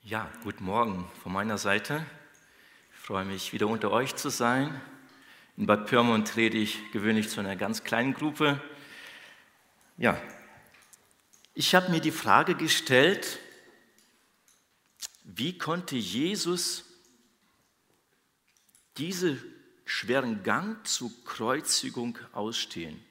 Ja, guten Morgen von meiner Seite. Ich freue mich, wieder unter euch zu sein. In Bad Pyrmont rede ich gewöhnlich zu einer ganz kleinen Gruppe. Ja, ich habe mir die Frage gestellt, wie konnte Jesus diesen schweren Gang zur Kreuzigung ausstehen?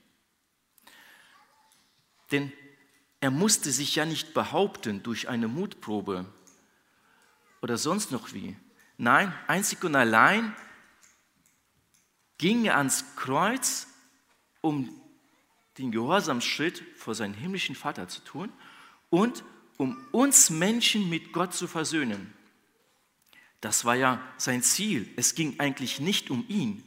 Denn er musste sich ja nicht behaupten durch eine Mutprobe oder sonst noch wie. Nein, einzig und allein ging er ans Kreuz, um den Gehorsamsschritt vor seinen himmlischen Vater zu tun und um uns Menschen mit Gott zu versöhnen. Das war ja sein Ziel. Es ging eigentlich nicht um ihn.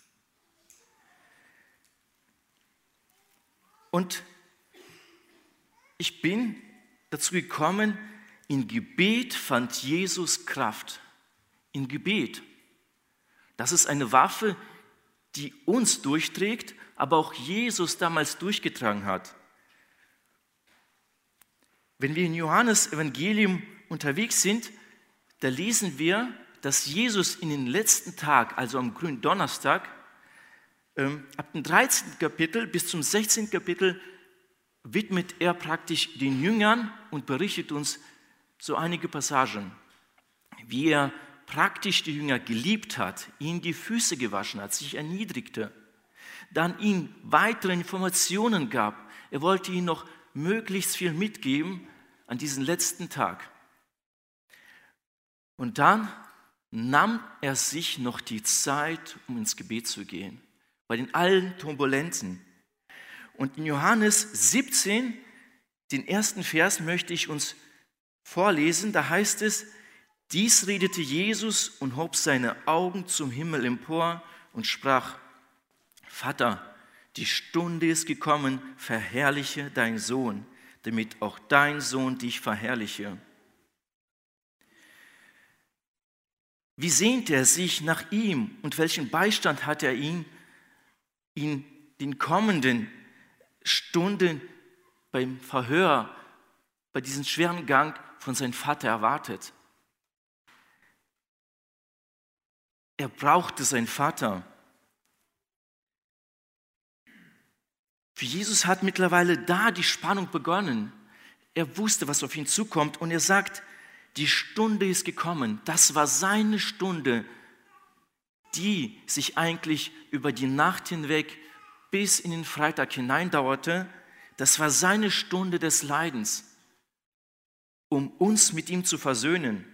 Und ich bin dazu gekommen, in Gebet fand Jesus Kraft. In Gebet. Das ist eine Waffe, die uns durchträgt, aber auch Jesus damals durchgetragen hat. Wenn wir in Johannes Evangelium unterwegs sind, da lesen wir, dass Jesus in den letzten Tag, also am Gründonnerstag, ab dem 13. Kapitel bis zum 16. Kapitel widmet er praktisch den Jüngern und berichtet uns so einige Passagen, wie er praktisch die Jünger geliebt hat, ihnen die Füße gewaschen hat, sich erniedrigte, dann ihnen weitere Informationen gab. Er wollte ihnen noch möglichst viel mitgeben an diesen letzten Tag. Und dann nahm er sich noch die Zeit, um ins Gebet zu gehen, bei den allen Turbulenzen. Und in Johannes 17, den ersten Vers, möchte ich uns vorlesen. Da heißt es: Dies redete Jesus und hob seine Augen zum Himmel empor und sprach: Vater, die Stunde ist gekommen, verherrliche deinen Sohn, damit auch dein Sohn dich verherrliche. Wie sehnt er sich nach ihm und welchen Beistand hat er ihn in den kommenden Stunden beim Verhör, bei diesem schweren Gang von seinem Vater erwartet? Er brauchte seinen Vater. Für Jesus hat mittlerweile da die Spannung begonnen. Er wusste, was auf ihn zukommt, und er sagt, die Stunde ist gekommen. Das war seine Stunde, die sich eigentlich über die Nacht hinweg bis in den Freitag hineindauerte. Das war seine Stunde des Leidens, um uns mit ihm zu versöhnen.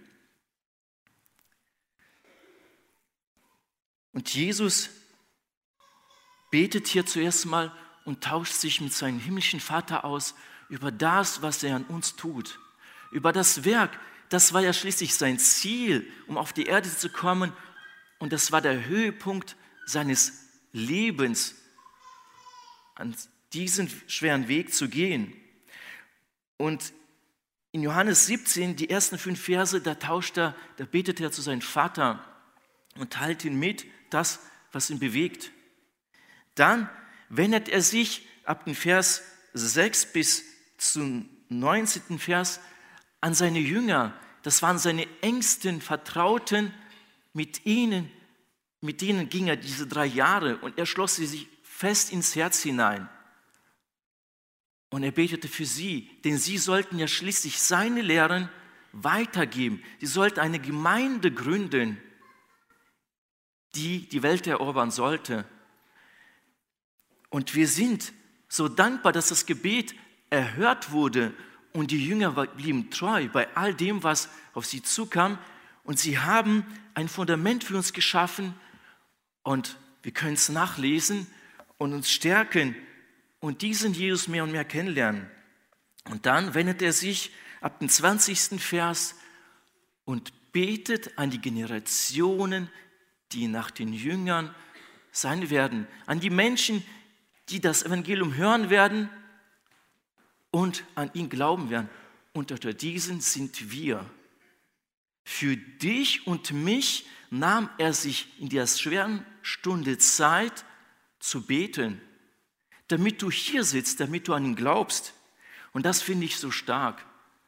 Und Jesus betet hier zuerst mal und tauscht sich mit seinem himmlischen Vater aus über das, was er an uns tut, über das Werk. Das war ja schließlich sein Ziel, um auf die Erde zu kommen, und das war der Höhepunkt seines Lebens, an diesen schweren Weg zu gehen. Und in Johannes 17, die ersten 5 Verse, da betet er zu seinem Vater und teilt ihn mit, das, was ihn bewegt. Dann wendet er sich ab dem Vers 6 bis zum 19. Vers an seine Jünger. Das waren seine engsten Vertrauten. Mit denen ging er diese 3 Jahre, und er schloss sie sich fest ins Herz hinein. Und er betete für sie, denn sie sollten ja schließlich seine Lehren weitergeben. Sie sollten eine Gemeinde gründen, die die Welt erobern sollte. Und wir sind so dankbar, dass das Gebet erhört wurde und die Jünger blieben treu bei all dem, was auf sie zukam. Und sie haben ein Fundament für uns geschaffen, und wir können es nachlesen und uns stärken und diesen Jesus mehr und mehr kennenlernen. Und dann wendet er sich ab dem 20. Vers und betet an die Generationen, die nach den Jüngern sein werden, an die Menschen, die das Evangelium hören werden und an ihn glauben werden. Und unter diesen sind wir. Für dich und mich nahm er sich in der schweren Stunde Zeit zu beten, damit du hier sitzt, damit du an ihn glaubst. Und das finde ich so stark.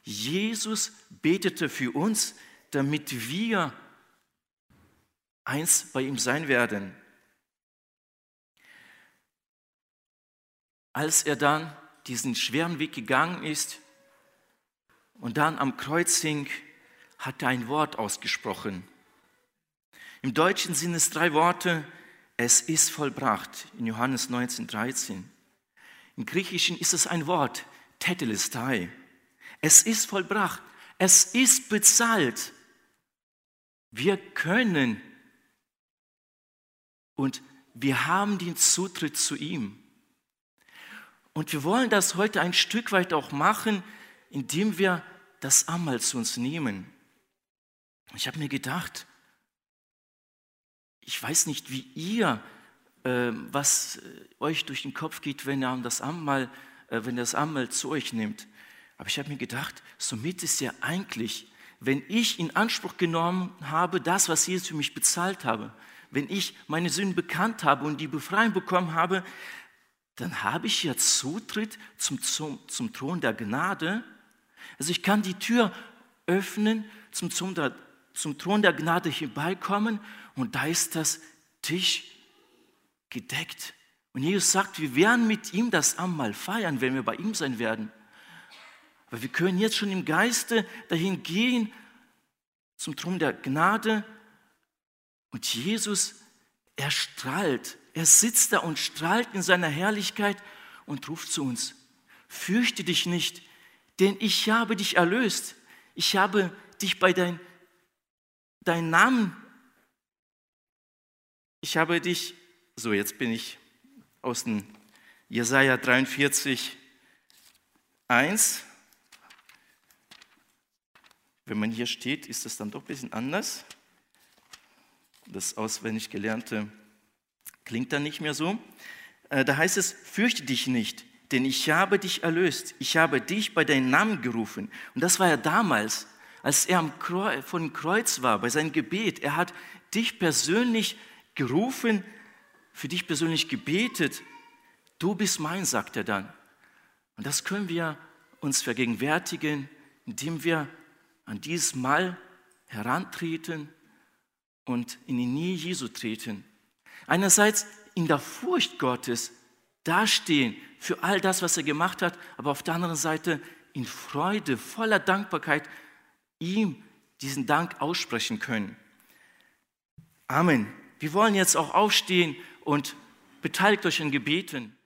Jesus betete für uns, damit wir eins bei ihm sein werden. Als er dann diesen schweren Weg gegangen ist und dann am Kreuz hing, hat er ein Wort ausgesprochen. Im Deutschen sind es 3 Worte: Es ist vollbracht, in Johannes 19,13. Im Griechischen ist es ein Wort, tetelestai. Es ist vollbracht, es ist bezahlt. Wir können und wir haben den Zutritt zu ihm. Und wir wollen das heute ein Stück weit auch machen, indem wir das Abendmahl zu uns nehmen. Ich habe mir gedacht, ich weiß nicht, wie ihr, was euch durch den Kopf geht, wenn ihr das Abendmahl zu euch nehmt. Aber ich habe mir gedacht, somit ist ja eigentlich, wenn ich in Anspruch genommen habe, das, was Jesus für mich bezahlt habe, wenn ich meine Sünden bekannt habe und die Befreiung bekommen habe, dann habe ich ja Zutritt zum Thron der Gnade. Also ich kann die Tür öffnen, zum Thron der Gnade herbeikommen und da ist das Tisch gedeckt. Und Jesus sagt, wir werden mit ihm das Abendmahl feiern, wenn wir bei ihm sein werden. Aber wir können jetzt schon im Geiste dahin gehen zum Thron der Gnade und Jesus, er strahlt. Er sitzt da und strahlt in seiner Herrlichkeit und ruft zu uns: Fürchte dich nicht, denn ich habe dich erlöst. Ich habe dich bei deinem Namen. Ich habe dich, so jetzt bin ich aus dem Jesaja 43, 1. Wenn man hier steht, ist das dann doch ein bisschen anders. Das auswendig Gelernte klingt dann nicht mehr so. Da heißt es: Fürchte dich nicht, denn ich habe dich erlöst. Ich habe dich bei deinem Namen gerufen. Und das war ja damals, als er vor dem Kreuz war, bei seinem Gebet. Er hat dich persönlich gerufen, für dich persönlich gebetet. Du bist mein, sagt er dann. Und das können wir uns vergegenwärtigen, indem wir an dieses Mahl herantreten und in die Nähe Jesu treten. Einerseits in der Furcht Gottes dastehen für all das, was er gemacht hat, aber auf der anderen Seite in Freude, voller Dankbarkeit ihm diesen Dank aussprechen können. Amen. Wir wollen jetzt auch aufstehen und beteiligt euch an Gebeten.